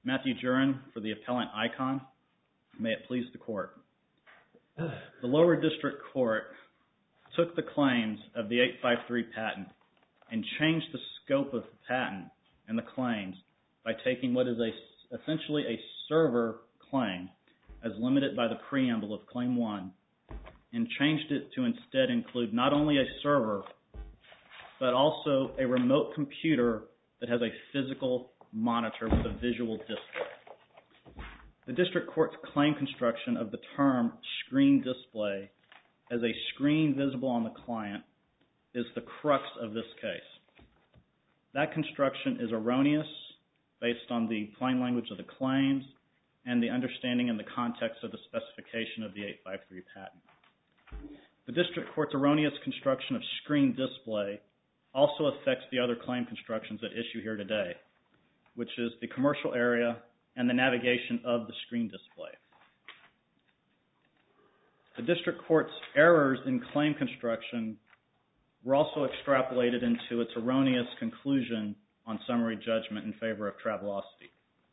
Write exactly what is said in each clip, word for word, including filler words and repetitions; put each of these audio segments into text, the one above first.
Matthew Jurin for the appellant Icon. May it please the court. The lower district court took the claims of the eight five three patent and changed the scope of the patent and the claims by taking what is a, essentially a server claim as limited by the preamble of Claim one and changed it to instead include not only a server but also a remote computer that has a physical monitor with a visual display. The district court's claim construction of the term screen display as a screen visible on the client is the crux of this case. That construction is erroneous based on the plain language of the claims and the understanding and the context of the specification of the eight five three patent. The district court's erroneous construction of screen display also affects the other claim constructions at issue here today, which is the commercial area and the navigation of the screen display. The district court's errors in claim construction were also extrapolated into its erroneous conclusion on summary judgment in favor of Travelocity.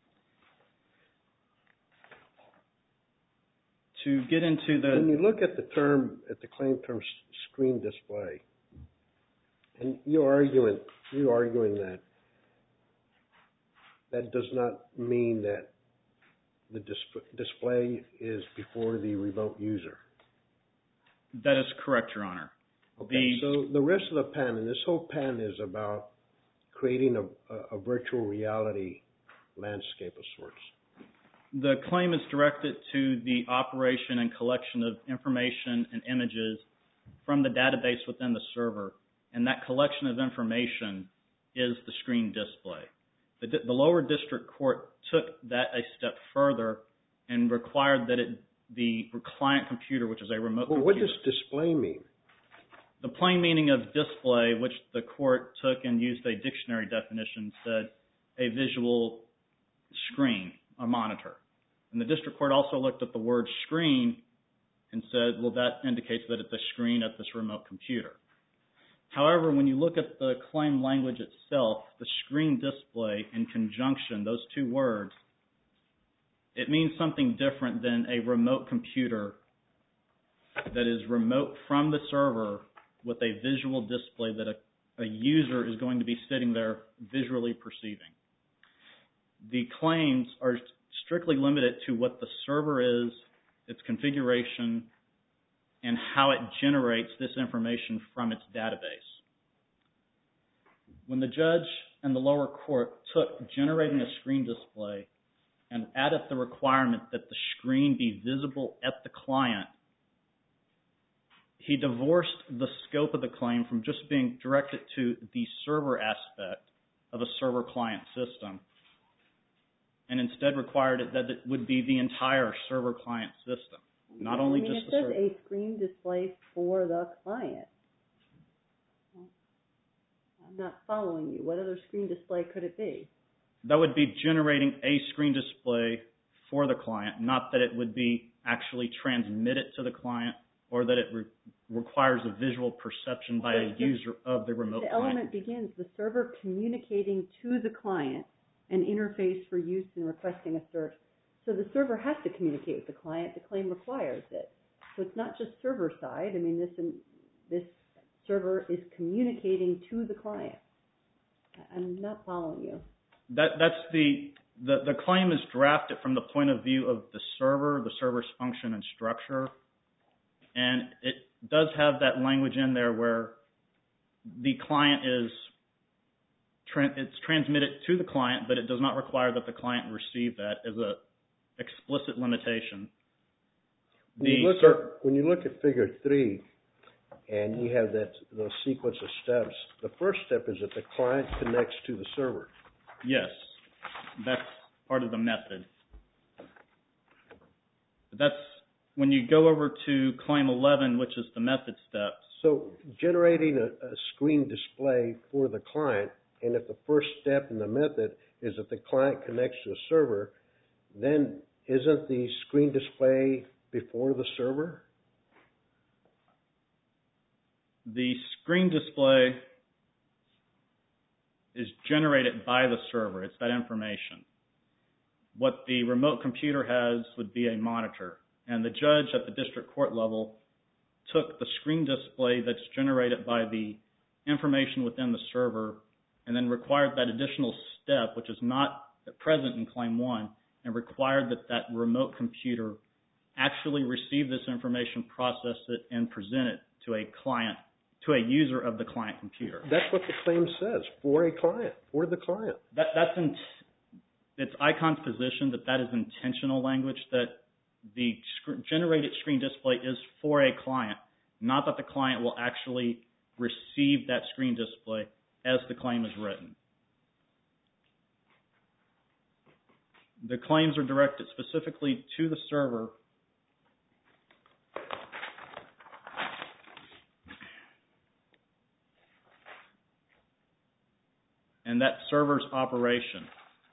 To get into the... When you look at the term, at the claim term screen display, and you're arguing, you're arguing that that does not mean that the disp- display is before the remote user. That is correct, Your Honor. Okay, the, so the rest of the patent, this whole patent is about creating a, a, a virtual reality landscape of sorts. The claim is directed to the operation and collection of information and images from the database within the server, and that collection of information is the screen display. The, the lower district court took that a step further and required that it, the client computer, which is a remote well, computer... What does display mean? The plain meaning of display, which the court took and used a dictionary definition, said a visual screen, a monitor. And the district court also looked at the word screen and said, well, that indicates that it's a screen at this remote computer. However, when you look at the claim language itself, the screen display in conjunction, those two words, it means something different than a remote computer that is remote from the server with a visual display that a, a user is going to be sitting there visually perceiving. The claims are strictly limited to what the server is, its configuration, and how it generates this information from its database. When the judge and the lower court took generating a screen display and added the requirement that the screen be visible at the client, he divorced the scope of the claim from just being directed to the server aspect of a server-client system, and instead required it that it would be the entire server-client system, not only I mean, just it the says server. a screen display for the client. I'm not following you. What other screen display could it be? That would be generating a screen display for the client, not that it would be actually transmitted to the client or that it re- requires a visual perception by a user of the remote the client. The element begins the server communicating to the client an interface for use in requesting a search. So the server has to communicate with the client. The claim requires it. So it's not just server side. I mean, this this server is communicating to the client. I'm not following you. That that's the, the the claim is drafted from the point of view of the server, the server's function and structure, and it does have that language in there where the client is tra- it's transmitted to the client, but it does not require that the client receive that as a explicit limitation. When you, look at, when you look at figure three and you have that those sequence of steps, the first step is that the client connects to the server. Yes, that's part of the method. But that's when you go over to claim eleven, which is the method steps. So generating a, a screen display for the client, and if the first step in the method is that the client connects to a server, then isn't the screen display before the server? The screen display is generated by the server. It's that information. what the remote computer has would be a monitor. And the judge at the district court level took the screen display that's generated by the information within the server and then required that additional step, which is not present in Claim one, and required that that remote computer actually receive this information, process it, and present it to a client, to a user of the client computer. That's what the claim says, for a client, for the client. That, that's in, it's ICON's position that that is intentional language, that the sc- generated screen display is for a client, not that the client will actually receive that screen display as the claim is written. The claims are directed specifically to the server and that server's operation.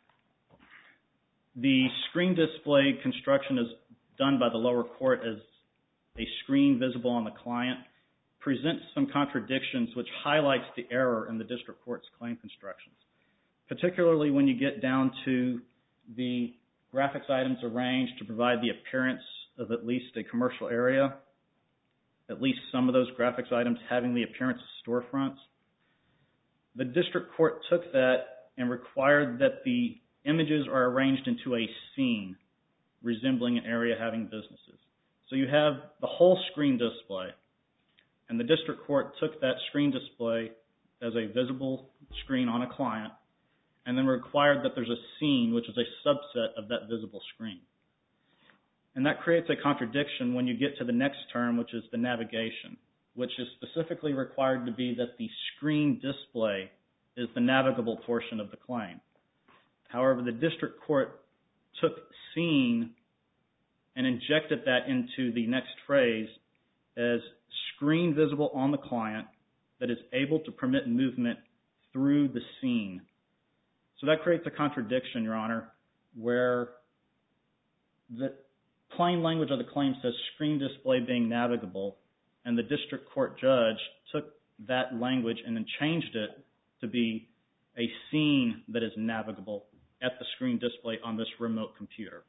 The screen display construction is done by the lower court as a screen visible on the client, presents some contradictions which highlights the error in the district court's claim constructions, particularly when you get down to the graphics items arranged to provide the appearance of at least a commercial area, at least some of those graphics items having the appearance of storefronts. The district court took that and required that the images are arranged into a scene resembling an area having businesses. So you have the whole screen display, and the district court took that screen display as a visible screen on a client and then required that there's a scene, which is a subset of that visible screen. And that creates a contradiction when you get to the next term, which is the navigation, which is specifically required to be that the screen display is the navigable portion of the claim. However, the district court took scene and injected that into the next phrase as screen visible on the client that is able to permit movement through the scene. So that creates a contradiction, Your Honor, where the plain language of the claim says screen display being navigable, and the district court judge took that language and then changed it to be a scene that is navigable at the screen display on this remote computer.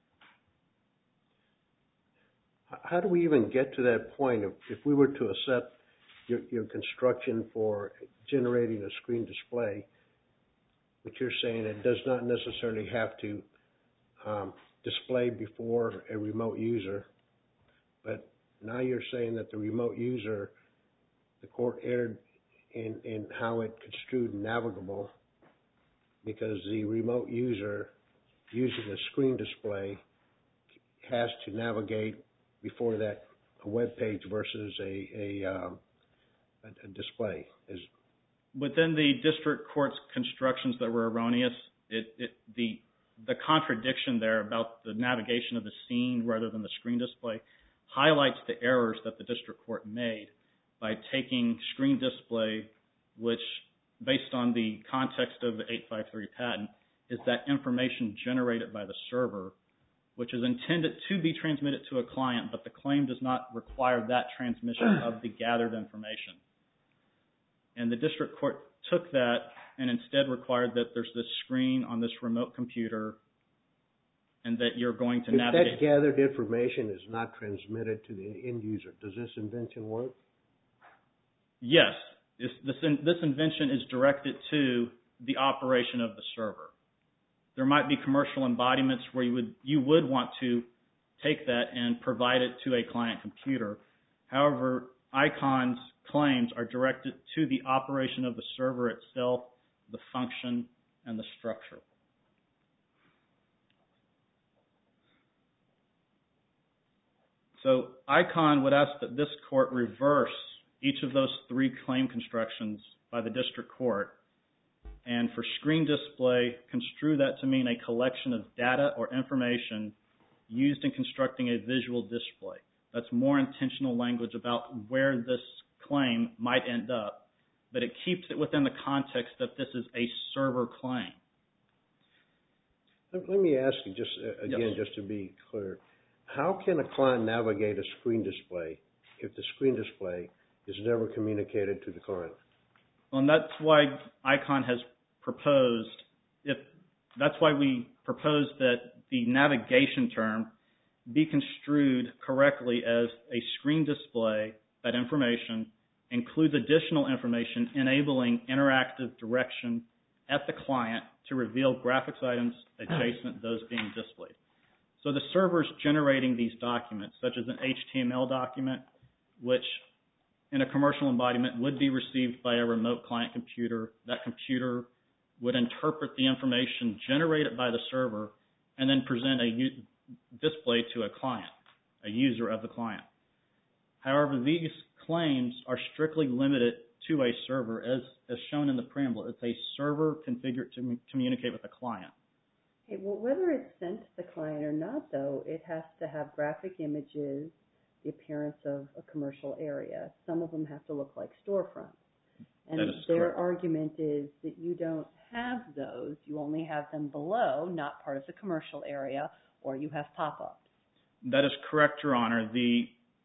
How do we even get to that point if, if we were to accept your, your construction for generating a screen display, which you're saying it does not necessarily have to um, display before a remote user, but now you're saying that the remote user, the court erred in, in how it construed navigable because the remote user using a screen display has to navigate before that a web page versus a, a, um, a, a display. Is Within the district court's constructions that were erroneous, it, it, the, the contradiction there about the navigation of the scene rather than the screen display highlights the errors that the district court made by taking screen display, which, based on the context of the eight five three patent, is that information generated by the server, which is intended to be transmitted to a client, but the claim does not require that transmission of the gathered information. And the district court took that and instead required that there's this screen on this remote computer and that you're going to if navigate. If that gathered information is not transmitted to the end user, does this invention work? Yes. This, this, this invention is directed to the operation of the server. There might be commercial embodiments where you would, you would want to take that and provide it to a client computer. However, ICON's claims are directed to the operation of the server itself, the function, and the structure. So ICON would ask that this court reverse each of those three claim constructions by the district court, and for screen display, construe that to mean a collection of data or information used in constructing a visual display. That's more intentional language about where this claim might end up, but it keeps it within the context that this is a server claim. Let me ask you just uh, again, yes. just to be clear, how can a client navigate a screen display if the screen display is never communicated to the client? Well, and that's why ICON has proposed, if that's why we propose that the navigation term be construed correctly as a screen display that information includes additional information enabling interactive direction at the client to reveal graphics items adjacent to those being displayed. So the server's generating these documents, such as an H T M L document, which in a commercial embodiment would be received by a remote client computer. That computer would interpret the information generated by the server and then present a u- display to a client, a user of the client. However, these claims are strictly limited to a server, as, as shown in the preamble. It's a server configured to m- communicate with a client. Okay, well, whether it's sent to the client or not, though, it has to have graphic images, the appearance of a commercial area. Some of them have to look like storefronts. And That is their correct. argument is that you don't have those. You only have them below, not part of the commercial area, or you have pop-ups. That is correct, Your Honor. The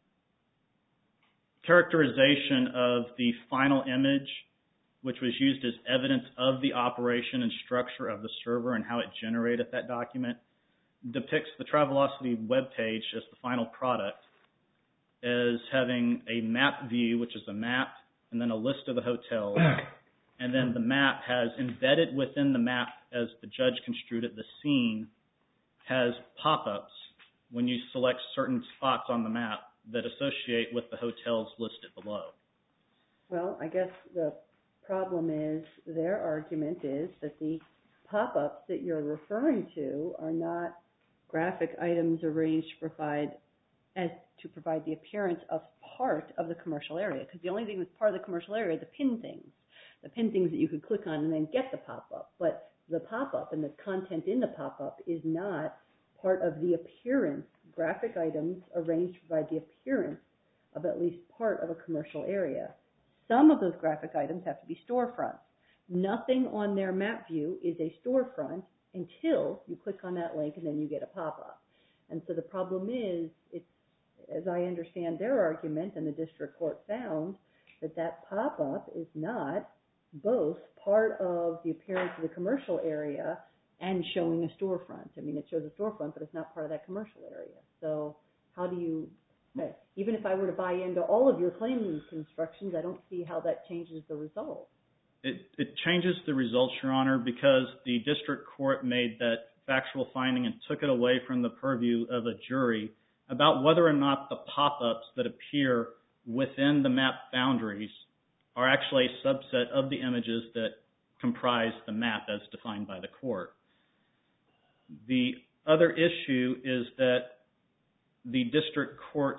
characterization of the final image, which was used as evidence of the operation and structure of the server and how it generated that document, depicts the Travelocity webpage as the final product as having a map view, which is a map, and then a list of the hotels. And then the map has embedded within the map, as the judge construed it, the scene has pop-ups when you select certain spots on the map that associate with the hotels listed below. Well, I guess the problem is, their argument is that the pop-ups that you're referring to are not graphic items arranged to provide as to provide the appearance of part of the commercial area. Because the only thing that's part of the commercial area are the pin things. The pin things that you could click on and then get the pop-up. But the pop-up and the content in the pop-up is not part of the appearance. Graphic items arranged to provide the appearance of at least part of a commercial area. Some of those graphic items have to be storefronts. Nothing on their map view is a storefront until you click on that link and then you get a pop-up. And so the problem is, it's, as I understand their argument, and the district court found, that that pop-up is not both part of the appearance of the commercial area and showing a storefront. I mean, it shows a storefront, but it's not part of that commercial area. So how do you, even if I were to buy into all of your claim constructions, I don't see how that changes the result. It, it changes the results, Your Honor, because the district court made that factual finding and took it away from the purview of a jury about whether or not the pop-ups that appear within the map boundaries are actually a subset of the images that comprise the map as defined by the court. The other issue is that the district court's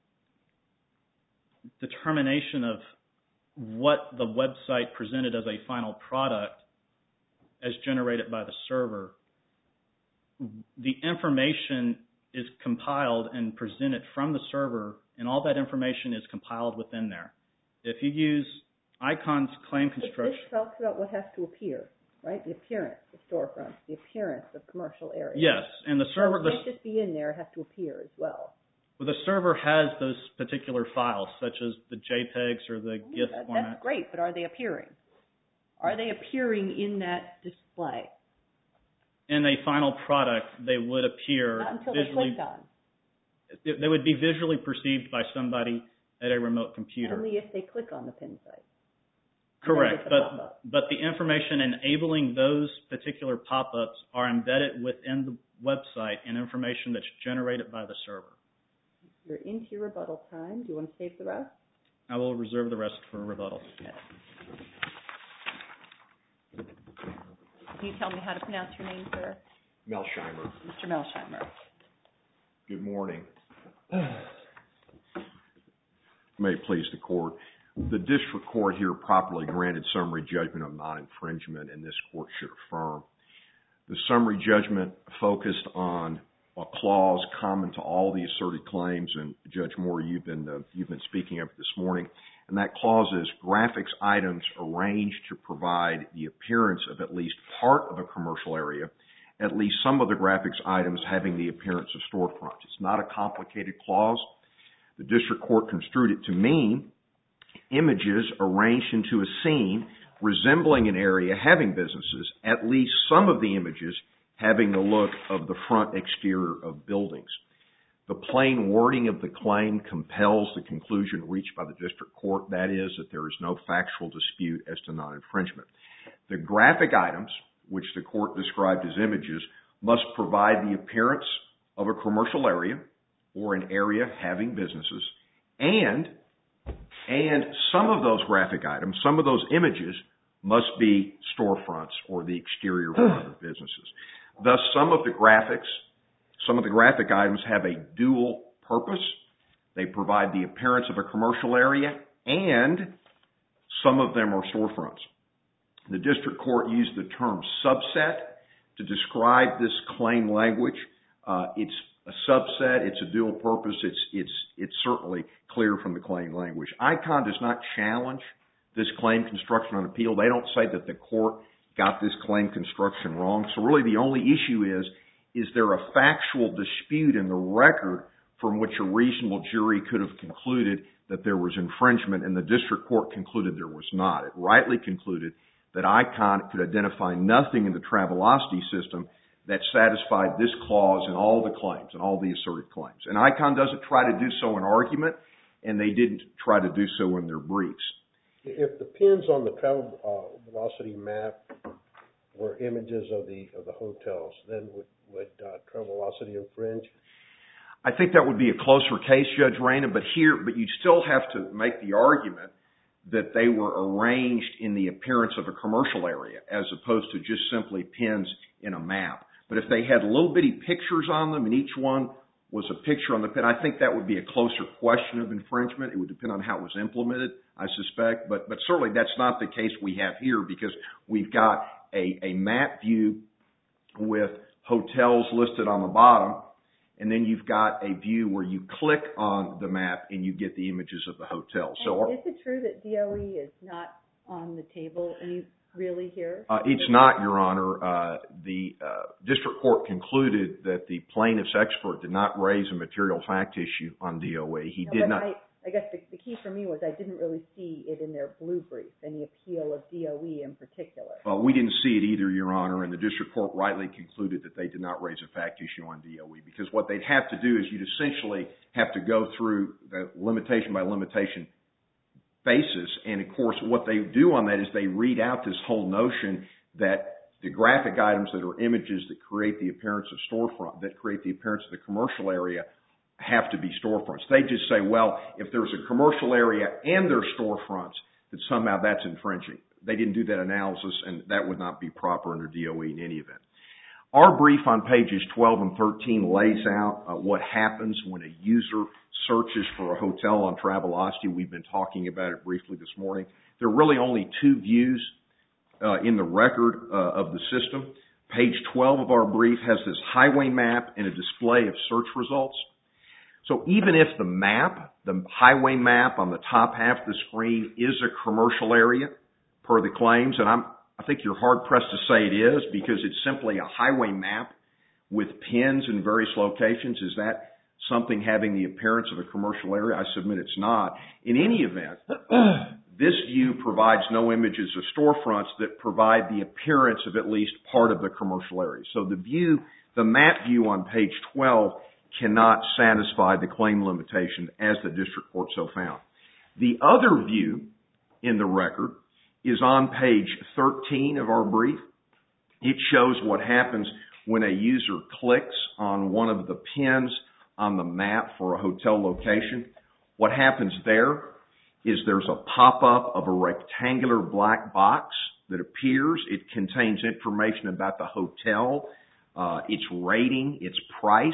determination of what the website presented as a final product as generated by the server, the information is compiled and presented from the server, and all that information is compiled within there. If you use ICON's claim construction... This talks about what has to appear, right? The appearance of storefronts, the appearance of commercial areas. Yes, and the server... So it can't just be in there, it has to appear as well. Well, the server has those particular files, such as the JPEGs or the GIF that, format. That's great, but are they appearing? Are they appearing in that display? In a final product, they would appear Not until visually... they clicked on. They would be visually perceived by somebody at a remote computer. Only if they click on the pin site. Correct, the but pop-up. but the information enabling those particular pop-ups are embedded within the website and information that's generated by the server. You're into your rebuttal time. Do you want to save the rest? I will reserve the rest for rebuttal. Okay. Can you tell me how to pronounce your name, sir? Melsheimer. Mister Melsheimer. Good morning. May it please the court. The district court here properly granted summary judgment of non-infringement, and this court should affirm. The summary judgment focused on a clause common to all the asserted claims, and Judge Moore, you've been uh, you've been speaking of it this morning, and that clause is graphics items arranged to provide the appearance of at least part of a commercial area, at least some of the graphics items having the appearance of storefronts. It's not a complicated clause. The district court construed it to mean images arranged into a scene resembling an area having businesses, at least some of the images having the look of the front exterior of buildings. The plain wording of the claim compels the conclusion reached by the district court, that is, that there is no factual dispute as to non-infringement. The graphic items, which the court described as images, must provide the appearance of a commercial area or an area having businesses, and, and some of those graphic items, some of those images must be storefronts or the exterior of other businesses. Thus, some of the graphics, some of the graphic items have a dual purpose. They provide the appearance of a commercial area, and some of them are storefronts. The district court used the term subset to describe this claim language. Uh, it's a subset. It's a dual purpose. It's, it's, it's certainly clear from the claim language. ICON does not challenge this claim construction on appeal. They don't say that the court got this claim construction wrong. So really the only issue is, is there a factual dispute in the record from which a reasonable jury could have concluded that there was infringement, and the district court concluded there was not. It rightly concluded that ICON could identify nothing in the Travelocity system that satisfied this clause in all the claims, in all the asserted claims. And ICON doesn't try to do so in argument, and they didn't try to do so in their briefs. If the pins on the Travelocity map were images of the of the hotels, then would, would uh, Travelocity infringe? I think that would be a closer case, Judge Rayna, but here, but you'd still have to make the argument that they were arranged in the appearance of a commercial area as opposed to just simply pins in a map. But if they had little bitty pictures on them and each one was a picture on the pin, I think that would be a closer question of infringement. It would depend on how it was implemented, I suspect. But, but certainly that's not the case we have here, because we've got a, a map view with hotels listed on the bottom, and then you've got a view where you click on the map and you get the images of the hotel. So, is it true that D O E is not on the table any really here? Uh, it's not, Your Honor. Uh, the uh, district court concluded that the plaintiff's expert did not raise a material fact issue on D O E. He no, did not. I, I guess the, the key for me was I didn't really see it in their blue brief, any appeal of D O E in particular. Well, we didn't see it either, Your Honor, and the district court rightly concluded that they did not raise a fact issue on D O E, because what they'd have to do is you'd essentially have to go through the limitation by limitation basis, and of course what they do on that is they read out this whole notion that the graphic items that are images that create the appearance of storefront, that create the appearance of the commercial area, have to be storefronts. They just say, well, if there's a commercial area and there's storefronts, that somehow that's infringing. They didn't do that analysis, and that would not be proper under D O E in any event. Our brief on pages twelve and thirteen lays out uh, what happens when a user searches for a hotel on Travelocity. We've been talking about it briefly this morning. There are really only two views uh, in the record uh, of the system. Page twelve of our brief has this highway map and a display of search results. So even if the map, the highway map on the top half of the screen is a commercial area per the claims, and I'm, I think you're hard-pressed to say it is, because it's simply a highway map with pins in various locations. Is that something having the appearance of a commercial area? I submit it's not. In any event, this view provides no images of storefronts that provide the appearance of at least part of the commercial area. So the view, the map view on page twelve cannot satisfy the claim limitation as the district court so found. The other view in the record is on page thirteen of our brief. It shows what happens when a user clicks on one of the pins on the map for a hotel location. What happens there is there's a pop-up of a rectangular black box that appears. It contains information about the hotel, uh, its rating, its price,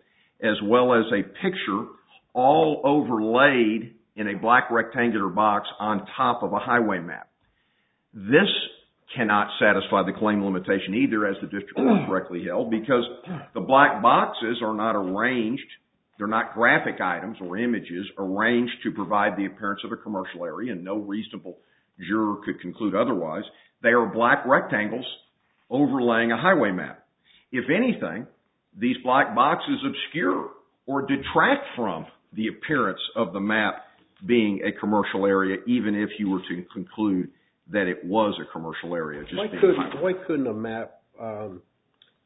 as well as a picture all overlaid in a black rectangular box on top of a highway map. This cannot satisfy the claim limitation either, as the district court correctly held, because the black boxes are not arranged, they're not graphic items or images arranged to provide the appearance of a commercial area, and no reasonable juror could conclude otherwise. They are black rectangles overlaying a highway map. If anything, these black boxes obscure or detract from the appearance of the map being a commercial area, even if you were to conclude that it was a commercial area. Just why, couldn't, why couldn't a map um,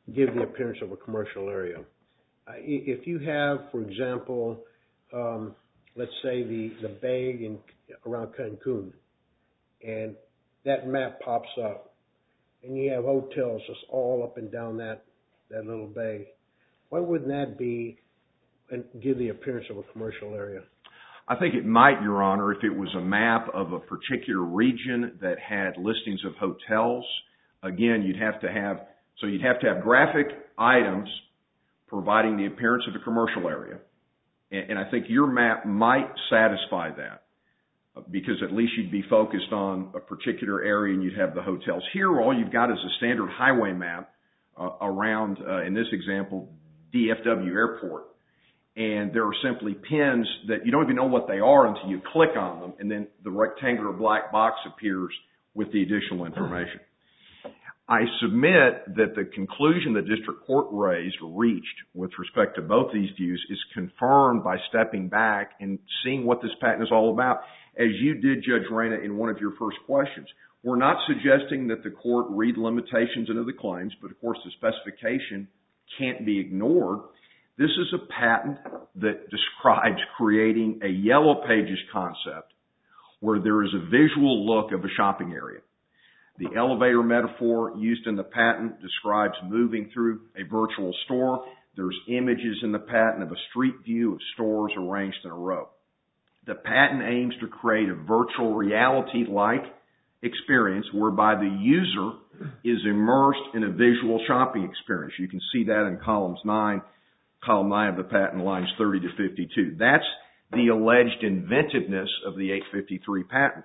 give the appearance of a commercial area. Uh, if you have, for example, um, let's say the, the bay in, around Cancun, and that map pops up, and you have hotels just all up and down that, that little bay, why wouldn't that be and give the appearance of a commercial area? I think it might, Your Honor, if it was a map of a particular region that had listings of hotels. Again, you'd have to have, so you'd have to have graphic items providing the appearance of a commercial area. And, and I think your map might satisfy that, because at least you'd be focused on a particular area and you'd have the hotels. Here, all you've got is a standard highway map uh, around, uh, in this example, D F W Airport. And there are simply pins that you don't even know what they are until you click on them, and then the rectangular black box appears with the additional information. I submit that the conclusion the district court raised, reached with respect to both these views, is confirmed by stepping back and seeing what this patent is all about. As you did, Judge Reyna, in one of your first questions, we're not suggesting that the court read limitations into the claims, but of course the specification can't be ignored. This is a patent that describes creating a yellow pages concept where there is a visual look of a shopping area. The elevator metaphor used in the patent describes moving through a virtual store. There's images in the patent of a street view of stores arranged in a row. The patent aims to create a virtual reality-like experience whereby the user is immersed in a visual shopping experience. You can see that in columns nine, column nine of the patent, lines thirty to fifty-two. That's the alleged inventiveness of the eight fifty-three patent.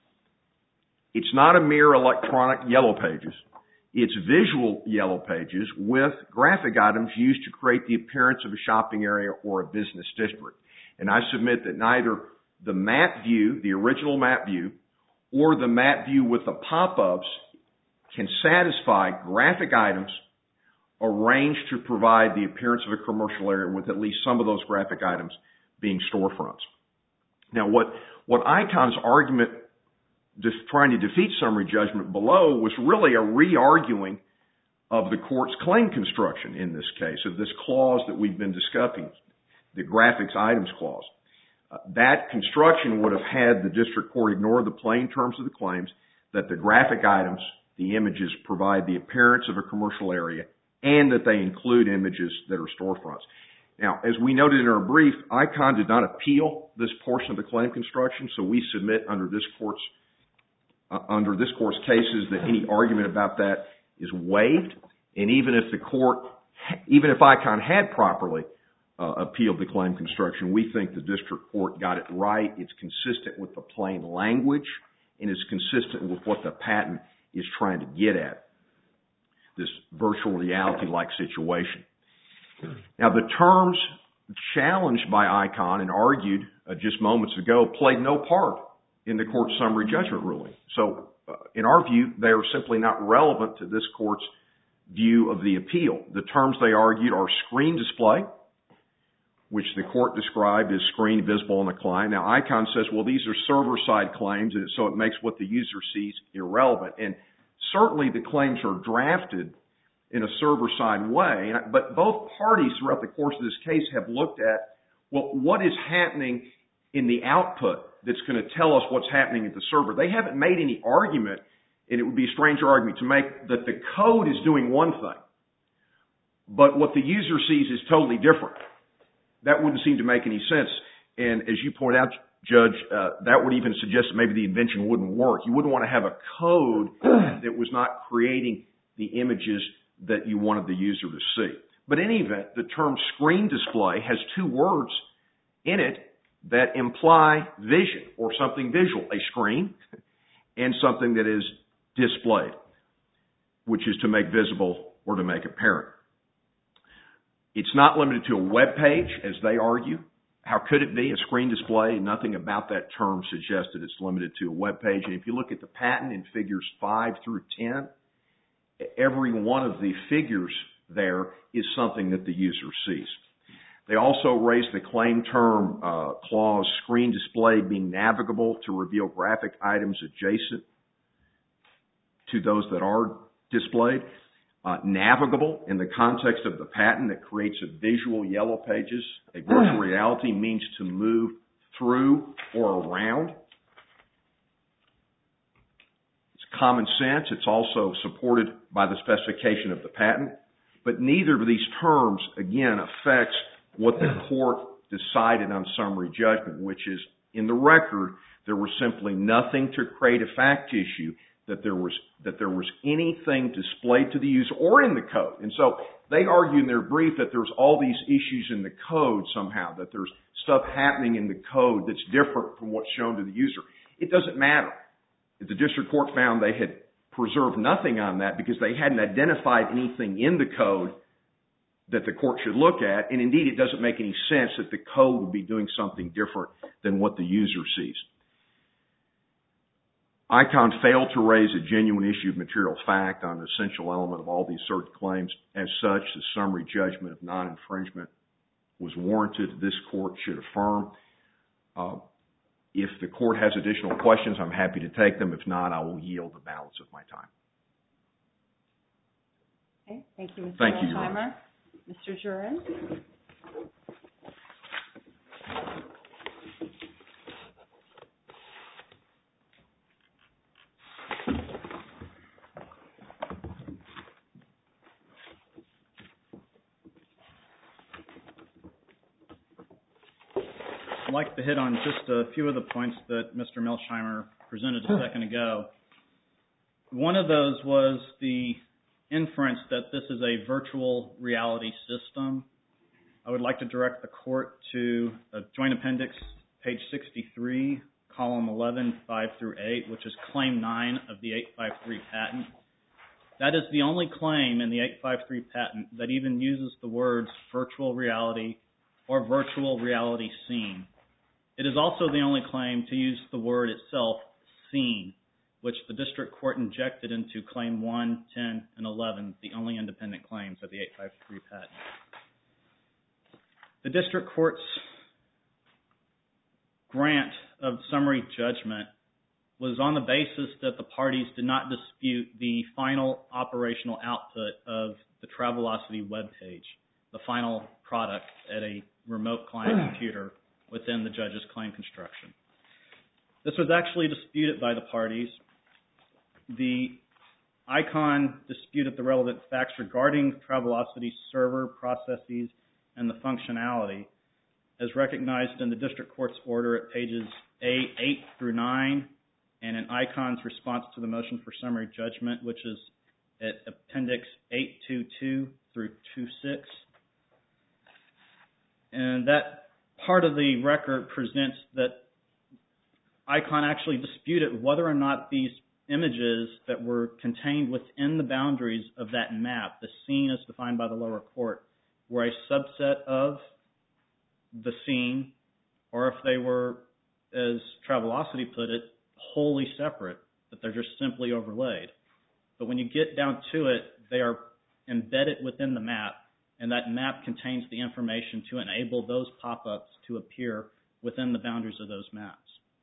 It's not a mere electronic yellow pages. It's visual yellow pages with graphic items used to create the appearance of a shopping area or a business district. And I submit that neither the map view, the original map view, or the map view with the pop-ups can satisfy graphic items arranged to provide the appearance of a commercial area with at least some of those graphic items being storefronts. Now, what, what ICON's argument just trying to defeat summary judgment below was really a re-arguing of the court's claim construction in this case, of this clause that we've been discussing, the graphics items clause. Uh, that construction would have had the district court ignore the plain terms of the claims that the graphic items, the images, provide the appearance of a commercial area and that they include images that are storefronts. Now, as we noted in our brief, ICON did not appeal this portion of the claim construction, so we submit under this court's uh, under this court's cases that any argument about that is waived, and even if the court, even if ICON had properly uh, appealed the claim construction, we think the district court got it right. It's consistent with the plain language, and it's consistent with what the patent is trying to get at, this virtual reality-like situation. Now, the terms challenged by ICON and argued uh, just moments ago played no part in the court's summary judgment ruling. So, uh, in our view, they are simply not relevant to this court's view of the appeal. The terms they argued are screen display, which the court described as screen visible on the client. Now, ICON says, well, these are server-side claims, and so it makes what the user sees irrelevant. And certainly the claims are drafted in a server-side way, but both parties throughout the course of this case have looked at, well, what is happening in the output that's going to tell us what's happening at the server. They haven't made any argument, and it would be a strange argument to make, that the code is doing one thing, but what the user sees is totally different. That wouldn't seem to make any sense. And as you point out, Judge, uh, that would even suggest that maybe the invention wouldn't work. You wouldn't want to have a code that was not creating the images that you wanted the user to see. But in any event, the term screen display has two words in it that imply vision or something visual, a screen and something that is displayed, which is to make visible or to make apparent. It's not limited to a web page, as they argue. How could it be a screen display? Nothing about that term suggests that it's limited to a web page. And if you look at the patent in figures five through ten, every one of the figures there is something that the user sees. They also raise the claim term uh, clause, screen display being navigable to reveal graphic items adjacent to those that are displayed. uh, navigable in the context of the patent that creates a visual yellow pages. A virtual reality means to move through or around. It's common sense. It's also supported by the specification of the patent. But neither of these terms, again, affects what the court decided on summary judgment, which is, in the record, there was simply nothing to create a fact issue that there was that there was anything displayed to the user or in the code. And so they argue in their brief that there's all these issues in the code somehow, that there's stuff happening in the code that's different from what's shown to the user. It doesn't matter. If the district court found they had preserved nothing on that because they hadn't identified anything in the code that the court should look at, and indeed it doesn't make any sense that the code would be doing something different than what the user sees. ICON failed to raise a genuine issue of material fact on an essential element of all these asserted claims. As such, the summary judgment of non-infringement was warranted. This court should affirm. Uh, if the court has additional questions, I'm happy to take them. If not, I will yield the balance of my time. Okay, thank you, Mister Thank you, Alzheimer. Mister Jurin. I'd like to hit on just a few of the points that Mister Melsheimer presented a second ago. One of those was the inference that this is a virtual reality system. I would like to direct the court to a Joint Appendix, page sixty-three, column eleven, five through eight, which is claim nine of the eight five three patent. That is the only claim in the eight five three patent that even uses the words virtual reality or virtual reality scene. It is also the only claim to use the word itself, scene, which the district court injected into claim one, ten, and eleven, the only independent claims of the eight five three patent. The district court's grant of summary judgment was on the basis that the parties did not dispute the final operational output of the Travelocity webpage, the final product at a remote client computer within the judge's claim construction. This was actually disputed by the parties. The ICON disputed the relevant facts regarding Travelocity's server processes and the functionality, as recognized in the district court's order at pages A eight through nine, and in ICON's response to the motion for summary judgment, which is at Appendix eight twenty-two through twenty-six. And that part of the record presents that ICON actually disputed whether or not these images that were contained within the boundaries of that map, the scene as defined by the lower court, were a subset of the scene, or if they were, as Travelocity put it, wholly separate, that they're just simply overlaid. But when you get down to it, they are embedded within the map, and that map contains the information to enable those pop-ups to appear within the boundaries of those maps.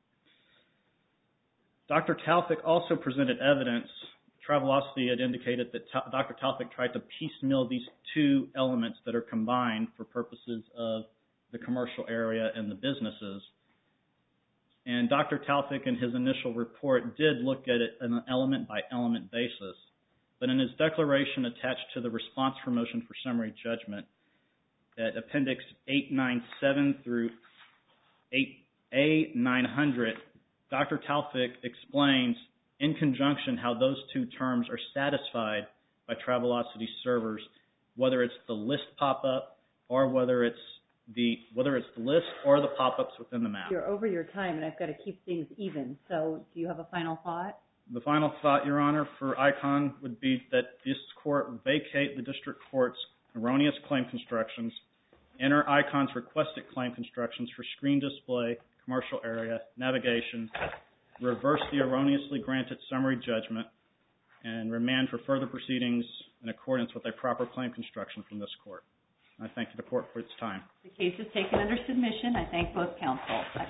Doctor Talfic also presented evidence. Travelocity had indicated that Doctor Talfic tried to piecemeal these two elements that are combined for purposes of the commercial area and the businesses. And Doctor Talfic in his initial report did look at it on an element-by-element basis. But in his declaration attached to the response for motion for summary judgment at Appendix eight ninety-seven through eight A nine hundred, Doctor Talfic explains in conjunction how those two terms are satisfied by Travelocity servers, whether it's the list pop-up or whether it's the whether it's the list or the pop-ups within the map. You're over your time, and I've got to keep things even. So do you have a final thought? The final thought, Your Honor, for ICON would be that this court vacate the district court's erroneous claim constructions, enter ICON's requested claim constructions for screen display, commercial area, navigation, reverse the erroneously granted summary judgment, and remand for further proceedings in accordance with a proper claim construction from this court. I thank the court for its time. The case is taken under submission. I thank both counsel.